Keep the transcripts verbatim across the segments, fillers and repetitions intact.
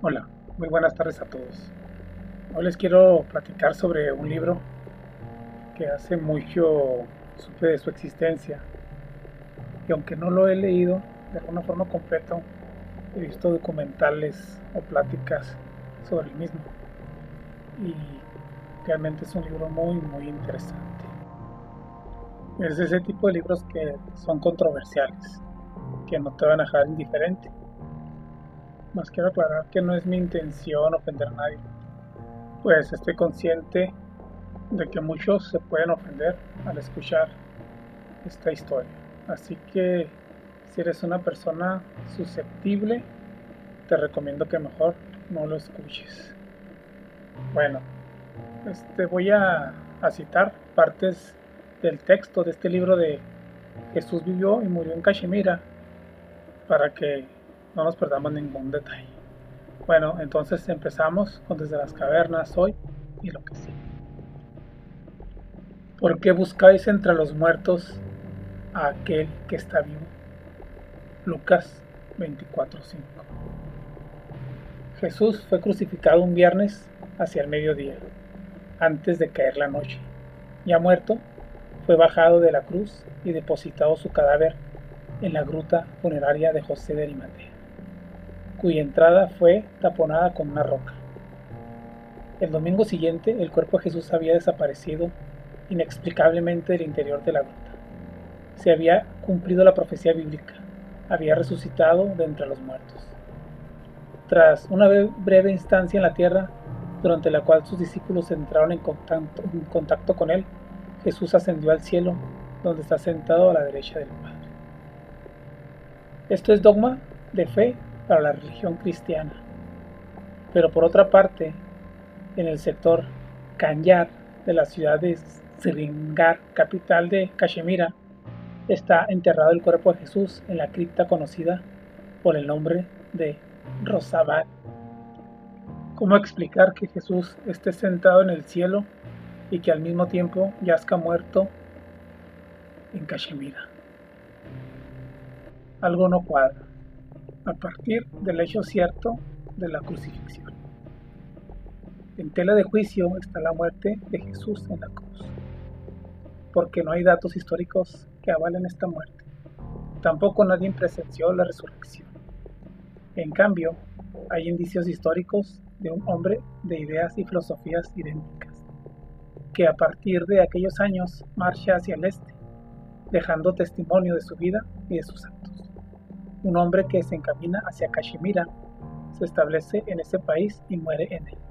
Hola, muy buenas tardes a todos. Hoy les quiero platicar sobre un libro que hace mucho supe de su existencia y aunque no lo he leído de alguna forma completa, he visto documentales o pláticas sobre el mismo y realmente es un libro muy muy interesante. Es ese tipo de libros que son controversiales, que no te van a dejar indiferente. Más quiero aclarar que no es mi intención ofender a nadie, pues estoy consciente de que muchos se pueden ofender al escuchar esta historia. Así que si eres una persona susceptible, te recomiendo que mejor no lo escuches. Bueno, este, voy a, a citar partes del texto de este libro de Jesús vivió y murió en Cachemira para que no nos perdamos ningún detalle. Bueno, entonces empezamos con Desde las cavernas hoy y lo que sigue. ¿Por qué buscáis entre los muertos a aquel que está vivo? Lucas veinticuatro cinco. Jesús fue crucificado un viernes hacia el mediodía, antes de caer la noche. Ya muerto, fue bajado de la cruz y depositado su cadáver en la gruta funeraria de José de Arimatea, cuya entrada fue taponada con una roca. El domingo siguiente, el cuerpo de Jesús había desaparecido inexplicablemente del interior de la gruta. Se había cumplido la profecía bíblica, había resucitado de entre los muertos. Tras una breve instancia en la tierra, durante la cual sus discípulos entraron en contacto, en contacto con él, Jesús ascendió al cielo, donde está sentado a la derecha del Padre. Esto es dogma de fe para la religión cristiana. Pero por otra parte, en el sector Kanyar de la ciudad de Srinagar, capital de Cachemira, está enterrado el cuerpo de Jesús en la cripta conocida por el nombre de Rosabad. ¿Cómo explicar que Jesús esté sentado en el cielo y que al mismo tiempo yazca muerto en Cachemira? Algo no cuadra, a partir del hecho cierto de la crucifixión. En tela de juicio está la muerte de Jesús en la cruz, porque no hay datos históricos que avalen esta muerte. Tampoco nadie presenció la resurrección. En cambio, hay indicios históricos de un hombre de ideas y filosofías idénticas, que a partir de aquellos años marcha hacia el este, dejando testimonio de su vida y de sus actos. Un hombre que se encamina hacia Cachemira, se establece en ese país y muere en él.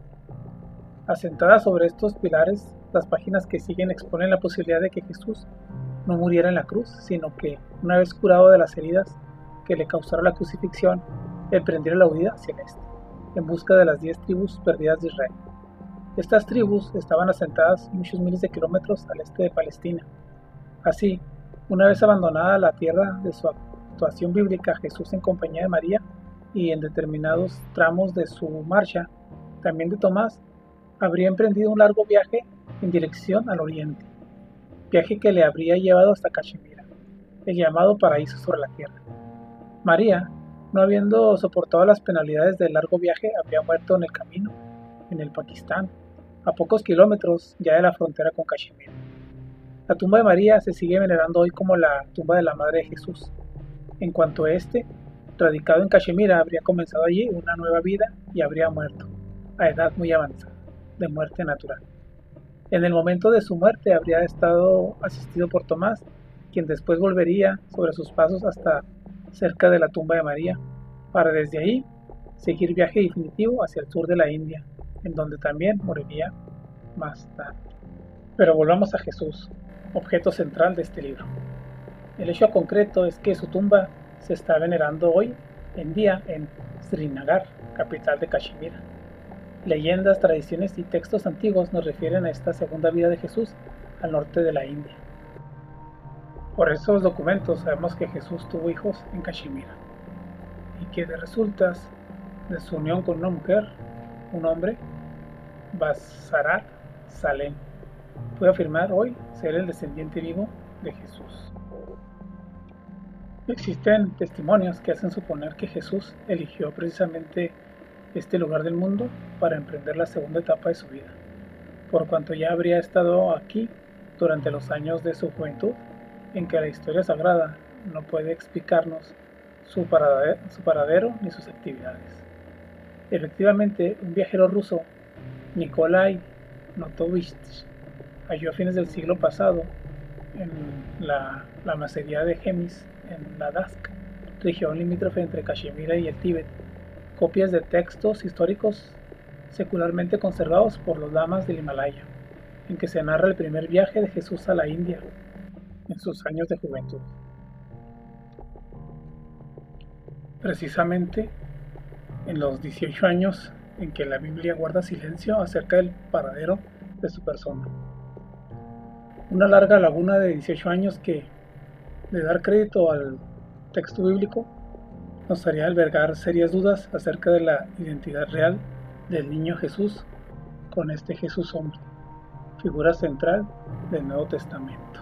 Asentadas sobre estos pilares, las páginas que siguen exponen la posibilidad de que Jesús no muriera en la cruz, sino que, una vez curado de las heridas que le causaron la crucifixión, emprendiera la huida hacia el este, en busca de las diez tribus perdidas de Israel. Estas tribus estaban asentadas muchos miles de kilómetros al este de Palestina. Así, una vez abandonada la tierra de su actuación bíblica, Jesús en compañía de María y en determinados tramos de su marcha, también de Tomás, habría emprendido un largo viaje en dirección al oriente, viaje que le habría llevado hasta Cachemira, el llamado paraíso sobre la tierra. María, no habiendo soportado las penalidades del largo viaje, habría muerto en el camino, en el Pakistán, a pocos kilómetros ya de la frontera con Cachemira. La tumba de María se sigue venerando hoy como la tumba de la Madre de Jesús, en cuanto este, radicado en Cachemira, habría comenzado allí una nueva vida y habría muerto, a edad muy avanzada, de muerte natural. En el momento de su muerte habría estado asistido por Tomás, quien después volvería sobre sus pasos hasta cerca de la tumba de María, para desde ahí seguir viaje definitivo hacia el sur de la India, en donde también moriría más tarde. Pero volvamos a Jesús, objeto central de este libro. El hecho concreto es que su tumba se está venerando hoy en día en Srinagar, capital de Cachemira. Leyendas, tradiciones y textos antiguos nos refieren a esta segunda vida de Jesús al norte de la India. Por esos documentos sabemos que Jesús tuvo hijos en Cachemira y que de resultas de su unión con una mujer, un hombre, Basarat Salem, puede afirmar hoy ser el descendiente vivo de Jesús. Existen testimonios que hacen suponer que Jesús eligió precisamente este lugar del mundo para emprender la segunda etapa de su vida, por cuanto ya habría estado aquí durante los años de su juventud, en que la historia sagrada no puede explicarnos su paradero, su paradero ni sus actividades. Efectivamente, un viajero ruso, Nikolai Notovich, halló a fines del siglo pasado en la, la macería de Gemis, en Ladakh, región limítrofe entre Cachemira y el Tíbet, copias de textos históricos secularmente conservados por los lamas del Himalaya, en que se narra el primer viaje de Jesús a la India en sus años de juventud. Precisamente en los dieciocho años en que la Biblia guarda silencio acerca del paradero de su persona. Una larga laguna de dieciocho años que, de dar crédito al texto bíblico, nos haría albergar serias dudas acerca de la identidad real del niño Jesús con este Jesús hombre, figura central del Nuevo Testamento.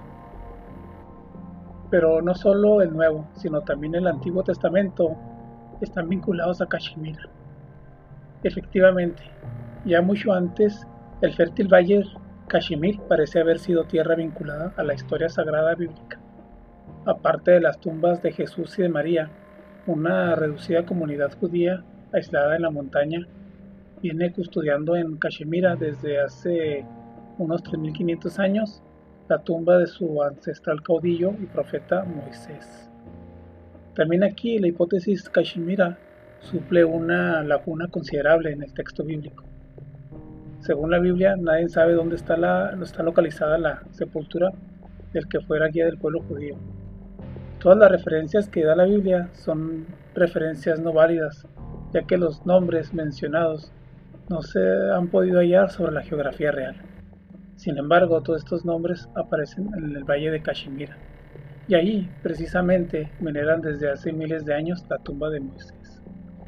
Pero no solo el Nuevo, sino también el Antiguo Testamento están vinculados a Cachemira. Efectivamente, ya mucho antes, el fértil valle Cachemir parece haber sido tierra vinculada a la historia sagrada bíblica. Aparte de las tumbas de Jesús y de María, una reducida comunidad judía aislada en la montaña viene custodiando en Cachemira desde hace unos tres mil quinientos años la tumba de su ancestral caudillo y profeta Moisés. También aquí la hipótesis Cachemira suple una laguna considerable en el texto bíblico. Según la Biblia, nadie sabe dónde está, la, está localizada la sepultura del que fuera guía del pueblo judío. Todas las referencias que da la Biblia son referencias no válidas, ya que los nombres mencionados no se han podido hallar sobre la geografía real. Sin embargo, todos estos nombres aparecen en el valle de Cachemira, y ahí, precisamente, veneran desde hace miles de años la tumba de Moisés.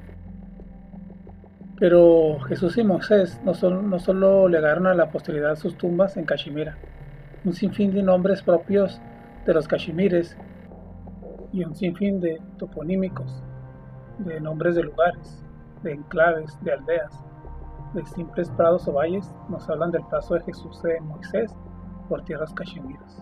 Pero Jesús y Moisés no solo, no solo legaron a la posteridad sus tumbas en Cachemira, un sinfín de nombres propios de los cachemires y un sinfín de toponímicos, de nombres de lugares, de enclaves, de aldeas, de simples prados o valles, nos hablan del paso de Jesús y de Moisés por tierras cachemiras.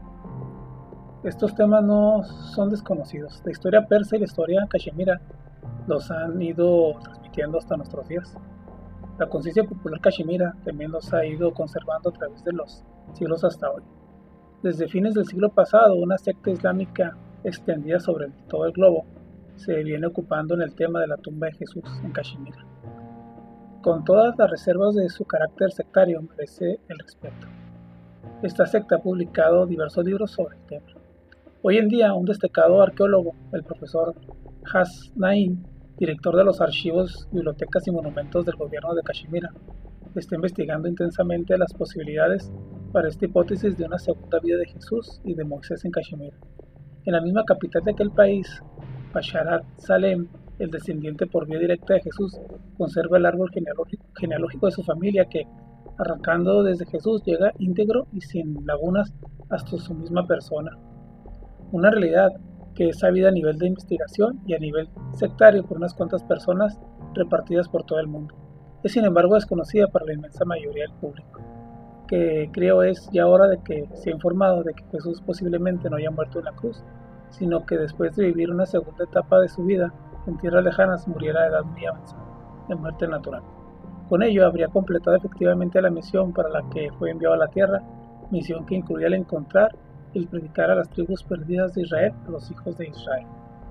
Estos temas no son desconocidos. La historia persa y la historia cachemira los han ido transmitiendo hasta nuestros días. La conciencia popular cachemira también los ha ido conservando a través de los siglos hasta hoy. Desde fines del siglo pasado, una secta islámica extendida sobre todo el globo se viene ocupando en el tema de la tumba de Jesús en Cachemira. Con todas las reservas de su carácter sectario, merece el respeto. Esta secta ha publicado diversos libros sobre el tema. Hoy en día, un destacado arqueólogo, el profesor Has Naim, director de los archivos, bibliotecas y monumentos del gobierno de Cachemira, está investigando intensamente las posibilidades para esta hipótesis de una segunda vida de Jesús y de Moisés en Cachemira. En la misma capital de aquel país, Basharat Salem, el descendiente por vía directa de Jesús, conserva el árbol genealógico, genealógico de su familia que, arrancando desde Jesús, llega íntegro y sin lagunas hasta su misma persona. Una realidad que es sabida a nivel de investigación y a nivel sectario por unas cuantas personas repartidas por todo el mundo. Es sin embargo desconocida para la inmensa mayoría del público, que creo es ya hora de que se ha informado de que Jesús posiblemente no haya muerto en la cruz, sino que después de vivir una segunda etapa de su vida en tierras lejanas muriera a edad muy avanzada, de muerte natural. Con ello habría completado efectivamente la misión para la que fue enviado a la tierra, misión que incluía el encontrar y el predicar a las tribus perdidas de Israel, a los hijos de Israel.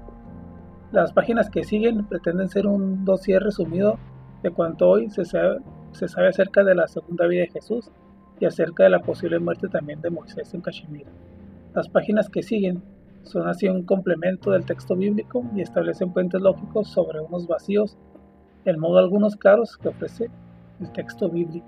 Las páginas que siguen pretenden ser un dossier resumido de cuanto hoy se sabe, se sabe acerca de la segunda vida de Jesús y acerca de la posible muerte también de Moisés en Cachemira. Las páginas que siguen son así un complemento del texto bíblico y establecen puentes lógicos sobre unos vacíos, en modo algunos claros que ofrece el texto bíblico.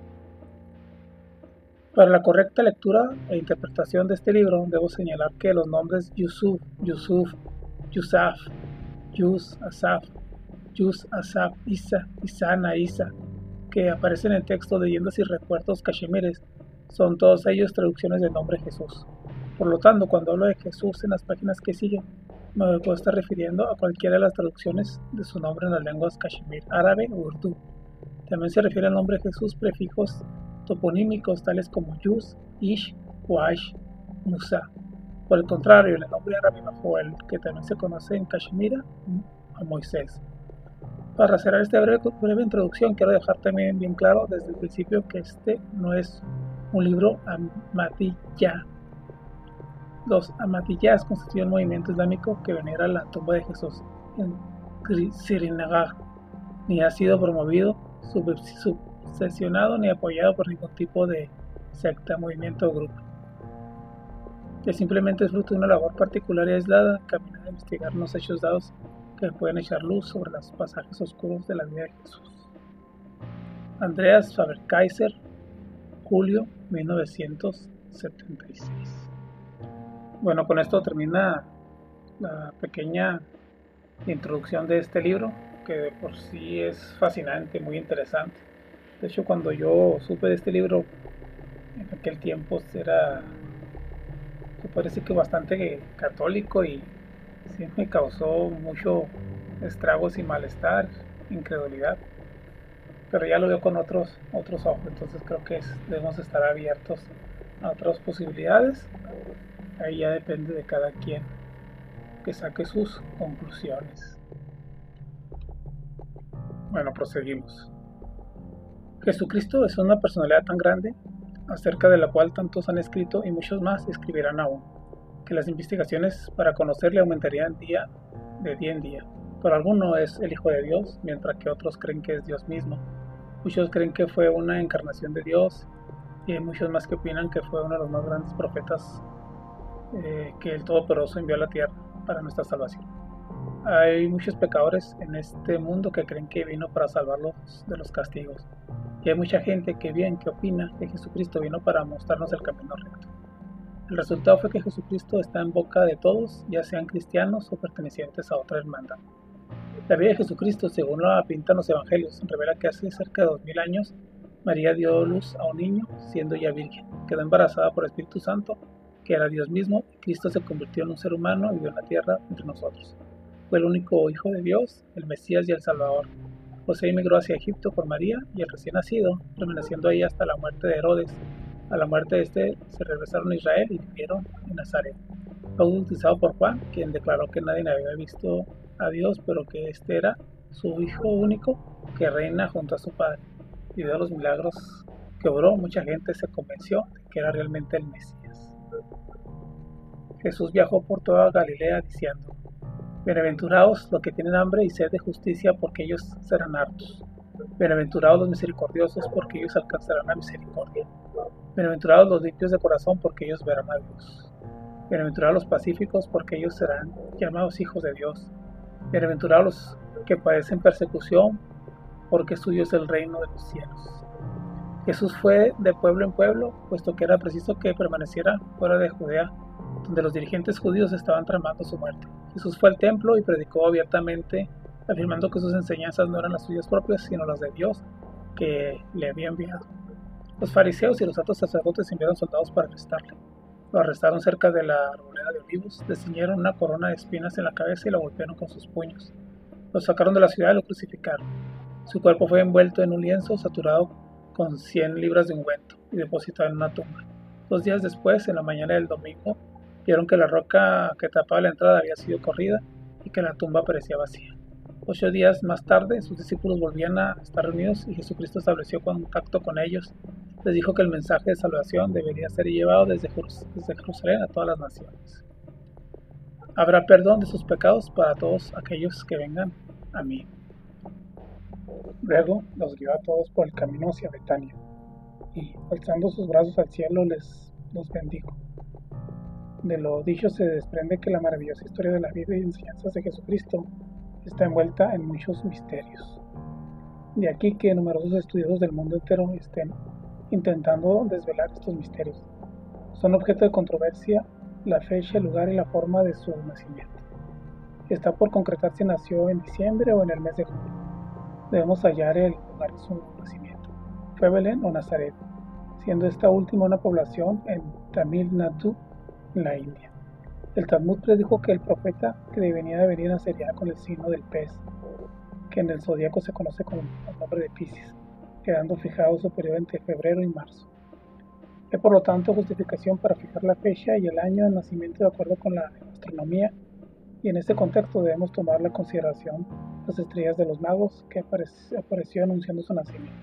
Para la correcta lectura e interpretación de este libro, debo señalar que los nombres Yusuf, Yusuf, Yusaf, Yus, Asaf, Yus, Asaf, Isa, Isana, Isa, que aparecen en el texto de Leyendas y Recuerdos Cachemires, son todos ellos traducciones del nombre Jesús. Por lo tanto, cuando hablo de Jesús en las páginas que siguen, me puedo estar refiriendo a cualquiera de las traducciones de su nombre en las lenguas cachemir, árabe o urdu. También se refiere al nombre Jesús prefijos toponímicos tales como Yus, Ish, Waish, Musa. Por el contrario, el nombre árabe bajo el que también se conoce en Cachemira, a Moisés. Para cerrar esta breve, breve introducción, quiero dejar también bien claro desde el principio que este no es un libro Ahmadiyya. Los Ahmadiyyas constituyen un movimiento islámico que venera la tumba de Jesús en Srinagar, ni ha sido promovido, subsesionado ni apoyado por ningún tipo de secta, movimiento o grupo. Que simplemente es fruto de una labor particular y aislada, caminar a investigar los hechos dados que pueden echar luz sobre los pasajes oscuros de la vida de Jesús. Andreas Faber-Kaiser, julio mil novecientos setenta y seis. Bueno, con esto termina la pequeña introducción de este libro, que de por sí es fascinante, muy interesante. De hecho, cuando yo supe de este libro, en aquel tiempo era, me parece que bastante católico, y sí me causó mucho estragos y malestar, incredulidad. Pero ya lo veo con otros, otros ojos, entonces creo que es, debemos estar abiertos a otras posibilidades. Ahí ya depende de cada quien que saque sus conclusiones. Bueno, proseguimos. Jesucristo es una personalidad tan grande, acerca de la cual tantos han escrito y muchos más escribirán aún, que las investigaciones para conocerle aumentarían día de día en día. Pero alguno es el Hijo de Dios, mientras que otros creen que es Dios mismo. Muchos creen que fue una encarnación de Dios, y hay muchos más que opinan que fue uno de los más grandes profetas eh, que el Todopoderoso envió a la tierra para nuestra salvación. Hay muchos pecadores en este mundo que creen que vino para salvarlos de los castigos, y hay mucha gente que bien que opina que Jesucristo vino para mostrarnos el camino recto. El resultado fue que Jesucristo está en boca de todos, ya sean cristianos o pertenecientes a otra hermandad. La vida de Jesucristo, según la pintan los evangelios, revela que hace cerca de dos mil años María dio luz a un niño, siendo ya virgen. Quedó embarazada por el Espíritu Santo, que era Dios mismo, y Cristo se convirtió en un ser humano y vivió en la tierra entre nosotros. Fue el único Hijo de Dios, el Mesías y el Salvador. José emigró hacia Egipto por María, y el recién nacido, permaneciendo ahí hasta la muerte de Herodes. A la muerte de este, se regresaron a Israel y vivieron en Nazaret. Fue bautizado por Juan, quien declaró que nadie había visto a Dios, pero que este era su Hijo único, que reina junto a su Padre. Y de los milagros que obró, mucha gente se convenció de que era realmente el Mesías. Jesús viajó por toda Galilea diciendo: Bienaventurados los que tienen hambre y sed de justicia, porque ellos serán hartos. Bienaventurados los misericordiosos, porque ellos alcanzarán la misericordia. Bienaventurados los limpios de corazón, porque ellos verán a Dios. Bienaventurados los pacíficos, porque ellos serán llamados hijos de Dios. Bienaventurados los que padecen persecución, porque suyo es el reino de los cielos. Jesús fue de pueblo en pueblo, puesto que era preciso que permaneciera fuera de Judea, donde los dirigentes judíos estaban tramando su muerte. Jesús fue al templo y predicó abiertamente, afirmando que sus enseñanzas no eran las suyas propias, sino las de Dios, que le había enviado. Los fariseos y los altos sacerdotes enviaron soldados para arrestarle. Lo arrestaron cerca de la arboleda de olivos, le ciñeron una corona de espinas en la cabeza y lo golpearon con sus puños. Lo sacaron de la ciudad y lo crucificaron. Su cuerpo fue envuelto en un lienzo saturado con cien libras de ungüento y depositado en una tumba. Dos días después, en la mañana del domingo, vieron que la roca que tapaba la entrada había sido corrida y que la tumba parecía vacía. Ocho días más tarde, sus discípulos volvían a estar reunidos y Jesucristo estableció contacto con ellos. Les dijo que el mensaje de salvación debería ser llevado desde Jerusalén a todas las naciones. Habrá perdón de sus pecados para todos aquellos que vengan a mí. Luego los guió a todos por el camino hacia Betania, y alzando sus brazos al cielo les los bendijo. De lo dicho se desprende que la maravillosa historia de la vida y enseñanzas de Jesucristo está envuelta en muchos misterios. De aquí que numerosos estudiosos del mundo entero estén intentando desvelar estos misterios. Son objeto de controversia la fecha, el lugar y la forma de su nacimiento. Está por concretar si nació en diciembre o en el mes de julio. Debemos hallar el lugar de su nacimiento. ¿Fue Belén o Nazaret? Siendo esta última una población en Tamil Nadu, en la India. El Talmud predijo que el profeta que venía de venir nacería con el signo del pez, que en el zodíaco se conoce con el nombre de Piscis, quedando fijado su periodo entre febrero y marzo. Hay por lo tanto justificación para fijar la fecha y el año de nacimiento de acuerdo con la astronomía, y en este contexto debemos tomar en consideración las estrellas de los magos que apareció anunciando su nacimiento.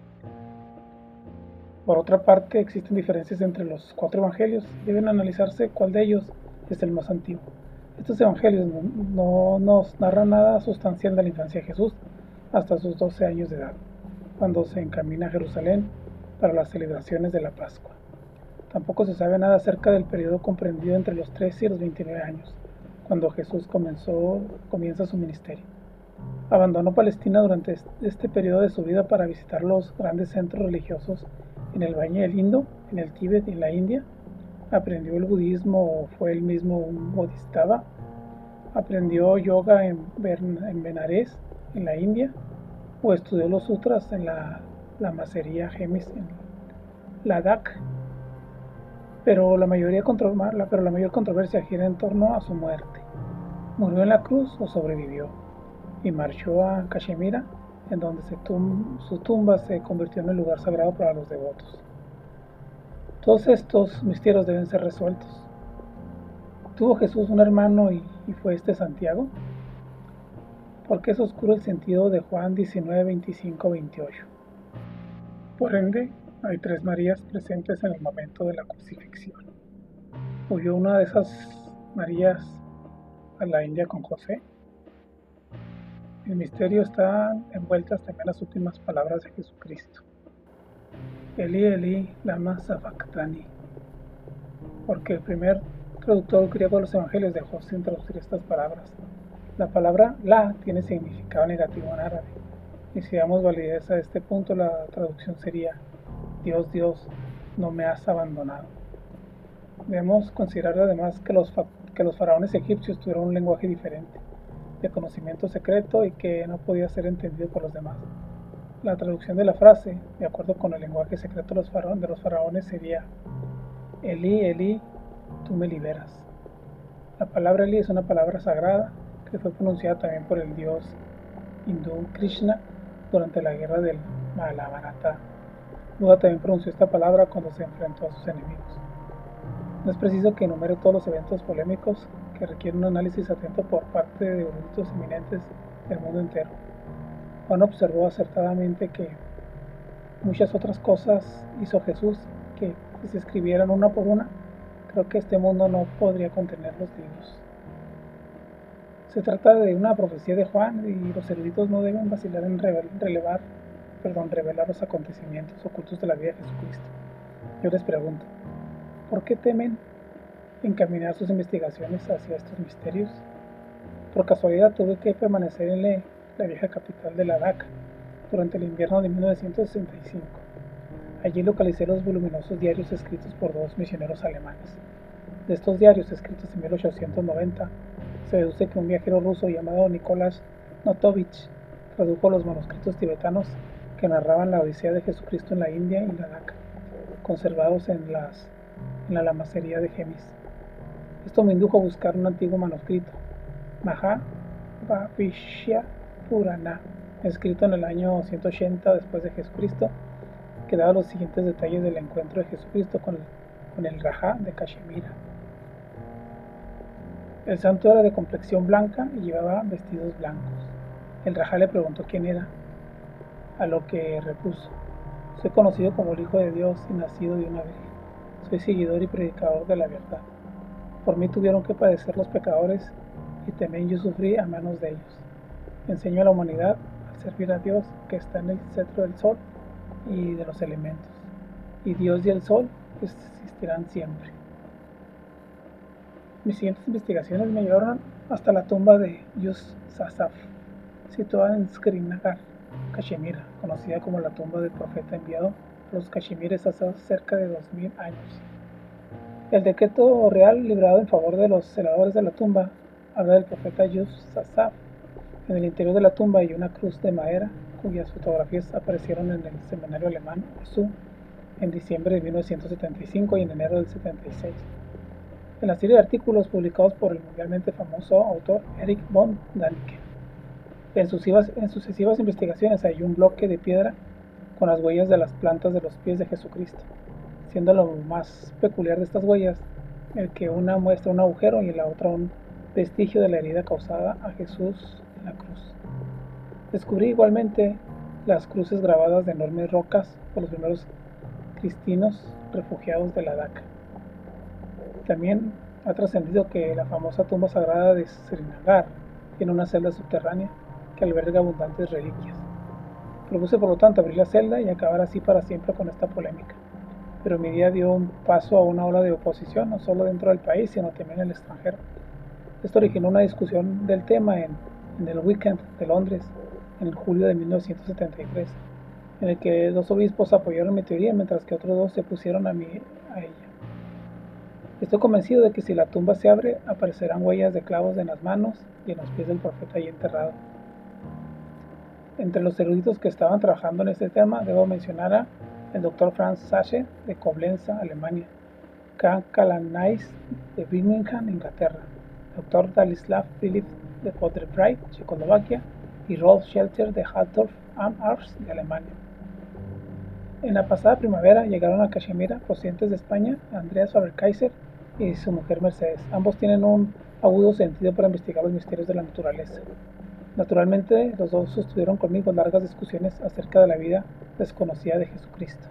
Por otra parte, existen diferencias entre los cuatro evangelios y deben analizarse cuál de ellos es el más antiguo. Estos evangelios no, no nos narran nada sustancial de la infancia de Jesús hasta sus doce años de edad, cuando se encamina a Jerusalén para las celebraciones de la Pascua. Tampoco se sabe nada acerca del periodo comprendido entre los trece y los veintinueve años, cuando Jesús comenzó, comienza su ministerio. Abandonó Palestina durante este periodo de su vida para visitar los grandes centros religiosos en el Valle del Indo, en el Tíbet y en la India. Aprendió el budismo o fue él mismo un bodhisattva. Aprendió yoga en, en Benares, en la India, o estudió los sutras en la, la macería Gemis en Ladakh. Pero la, mayoría pero la mayor controversia gira en torno a su muerte. ¿Murió en la cruz o sobrevivió? Y marchó a Cachemira, en donde se tum su tumba se convirtió en el lugar sagrado para los devotos. Todos estos misterios deben ser resueltos. ¿Tuvo Jesús un hermano y, y fue este Santiago? ¿Por qué es oscuro el sentido de Juan diecinueve, veinticinco, veintiocho? Por ende, hay tres Marías presentes en el momento de la crucifixión. ¿Huyó una de esas Marías a la India con José? El misterio está envueltas también las últimas palabras de Jesucristo. Eli, Eli, lama sabactani. Porque el primer traductor griego de los evangelios dejó sin traducir estas palabras. La palabra la tiene significado negativo en árabe. Y si damos validez a este punto, la traducción sería: Dios, Dios, no me has abandonado. Debemos considerar además que los, que los faraones egipcios tuvieron un lenguaje diferente, de conocimiento secreto y que no podía ser entendido por los demás. La traducción de la frase, de acuerdo con el lenguaje secreto de los, faraones, de los faraones, sería: Eli, Eli, tú me liberas. La palabra Eli es una palabra sagrada que fue pronunciada también por el dios hindú Krishna durante la guerra del Mahabharata. Buda también pronunció esta palabra cuando se enfrentó a sus enemigos. No es preciso que enumere todos los eventos polémicos que requieren un análisis atento por parte de eruditos eminentes del mundo entero. Juan observó acertadamente que muchas otras cosas hizo Jesús que, si se escribieran una por una, creo que este mundo no podría contener los libros. Se trata de una profecía de Juan y los eruditos no deben vacilar en relevar, perdón, revelar los acontecimientos ocultos de la vida de Jesucristo. Yo les pregunto, ¿por qué temen encaminar sus investigaciones hacia estos misterios? Por casualidad tuve que permanecer en la, la vieja capital de Ladakh durante el invierno de mil novecientos sesenta y cinco. Allí localicé los voluminosos diarios escritos por dos misioneros alemanes. De estos diarios, escritos en mil ochocientos noventa, se deduce que un viajero ruso llamado Nicolás Notovich tradujo los manuscritos tibetanos que narraban la odisea de Jesucristo en la India y Ladakh, conservados en, las, en la lamacería de Gemis. Esto me indujo a buscar un antiguo manuscrito, Mahabharata Purana, escrito en el año ciento ochenta después de Jesucristo, que daba los siguientes detalles del encuentro de Jesucristo con el, con el Raja de Cachemira. El santo era de complexión blanca y llevaba vestidos blancos. El Raja le preguntó quién era, a lo que repuso: soy conocido como el Hijo de Dios y nacido de una virgen. Soy seguidor y predicador de la verdad. Por mí tuvieron que padecer los pecadores y también yo sufrí a manos de ellos. Enseño a la humanidad a servir a Dios que está en el cetro del sol y de los elementos. Y Dios y el sol existirán siempre. Mis siguientes investigaciones me llevaron hasta la tumba de Yusuf, situada en Srinagar, Cachemira, conocida como la tumba del profeta enviado a los cachemires hace cerca de dos mil años. El decreto real librado en favor de los celadores de la tumba habla del profeta Yusuf. En el interior de la tumba hay una cruz de madera cuyas fotografías aparecieron en el semanario alemán Ursu en diciembre de mil novecientos setenta y cinco y en enero del setenta y seis. en la serie de artículos publicados por el mundialmente famoso autor Erich von Däniken. En sucesivas, en sucesivas investigaciones hay un bloque de piedra con las huellas de las plantas de los pies de Jesucristo, siendo lo más peculiar de estas huellas el que una muestra un agujero y la otra un vestigio de la herida causada a Jesús en la cruz. Descubrí igualmente las cruces grabadas de enormes rocas por los primeros cristianos refugiados de la Daca. También ha trascendido que la famosa tumba sagrada de Srinagar tiene una celda subterránea que alberga abundantes reliquias. Propuse por lo tanto abrir la celda y acabar así para siempre con esta polémica, pero mi día dio un paso a una ola de oposición no solo dentro del país sino también en el extranjero. Esto originó una discusión del tema en, en el Weekend de Londres en julio de mil novecientos setenta y tres, en el que dos obispos apoyaron mi teoría mientras que otros dos se opusieron a, mí, a ella. Estoy convencido de que si la tumba se abre aparecerán huellas de clavos en las manos y en los pies del profeta allí enterrado. Entre los eruditos que estaban trabajando en este tema debo mencionar a el doctor Franz Sachse de Coblenza, Alemania, K. Kalanice de Birmingham, Inglaterra, doctor Stanislav Philipp de Potsdam, Checoslovaquia, y Rolf Schelter de Hattorf am Harz de Alemania. En la pasada primavera llegaron a Cachemira, procedentes de España, Andreas Faber-Kaiser y su mujer Mercedes. Ambos tienen un agudo sentido para investigar los misterios de la naturaleza. Naturalmente, los dos sostuvieron conmigo largas discusiones acerca de la vida desconocida de Jesucristo.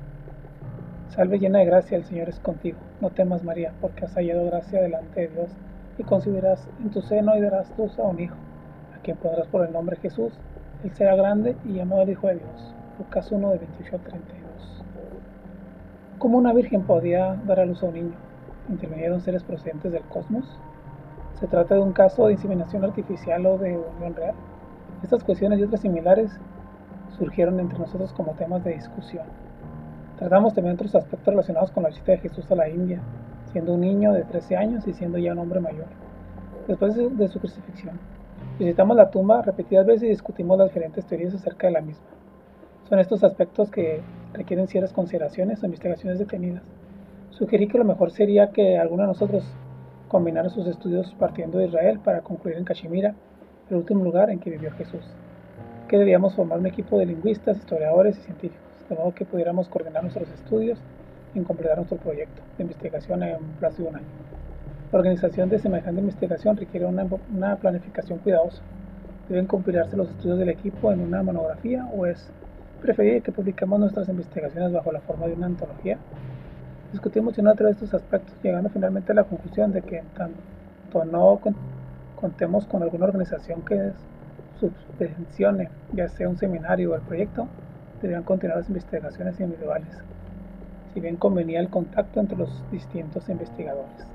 Salve llena de gracia, el Señor es contigo. No temas, María, porque has hallado gracia delante de Dios, y concebirás en tu seno y darás luz a un hijo, a quien pondrás por el nombre Jesús. Él será grande y llamado el Hijo de Dios. Lucas uno, de veintiocho a treinta y dos. ¿Cómo una virgen podía dar a luz a un niño? ¿Intervinieron seres procedentes del cosmos? ¿Se trata de un caso de inseminación artificial o de unión real? Estas cuestiones y otras similares surgieron entre nosotros como temas de discusión. Tratamos también otros aspectos relacionados con la visita de Jesús a la India, siendo un niño de trece años y siendo ya un hombre mayor, después de su crucifixión. Visitamos la tumba repetidas veces y discutimos las diferentes teorías acerca de la misma. Son estos aspectos que requieren ciertas consideraciones o investigaciones detenidas. Sugerí que lo mejor sería que alguno de nosotros combinara sus estudios partiendo de Israel para concluir en Cachemira, el último lugar en que vivió Jesús, que debíamos formar un equipo de lingüistas, historiadores y científicos, de modo que pudiéramos coordinar nuestros estudios y completar nuestro proyecto de investigación en un plazo de un año. La organización de semejante investigación requiere una, una planificación cuidadosa. Deben compilarse los estudios del equipo en una monografía o es preferible que publiquemos nuestras investigaciones bajo la forma de una antología. Discutimos en otra de estos aspectos, llegando finalmente a la conclusión de que en tanto no contemos con alguna organización que subvencione, ya sea un seminario o el proyecto, deberían continuar las investigaciones individuales, si bien convenía el contacto entre los distintos investigadores.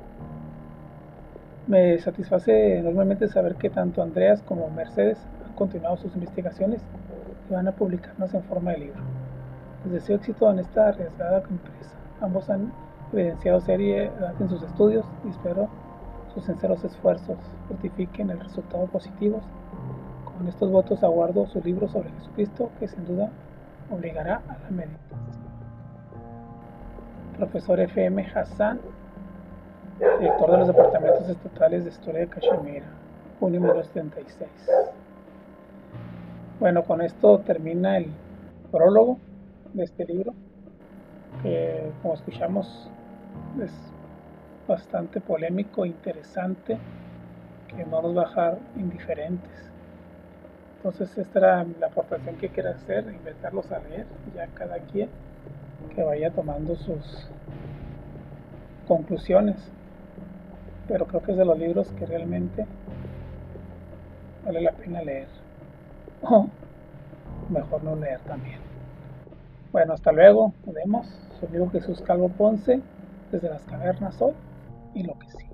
Me satisface enormemente saber que tanto Andreas como Mercedes han continuado sus investigaciones y van a publicarnos en forma de libro. Les deseo éxito en esta arriesgada empresa. Ambos han evidenciado seriedad en sus estudios y espero sus sinceros esfuerzos fructifiquen el resultado positivos. Con estos votos aguardo su libro sobre Jesucristo, que sin duda obligará a la meditación. Profesor F M Hassan, director de los departamentos estatales de Historia de Cachemira, junio de mil novecientos setenta y seis. Bueno, con esto termina el prólogo de este libro, que como escuchamos es bastante polémico e interesante, que no nos va a dejar indiferentes. Entonces esta era la aportación que quiero hacer, invitarlos a leer, ya cada quien que vaya tomando sus conclusiones, pero creo que es de los libros que realmente vale la pena leer, o mejor no leer también. Bueno, hasta luego, nos vemos. Su amigo Jesús Calvo Ponce, desde las cavernas hoy y lo que sí.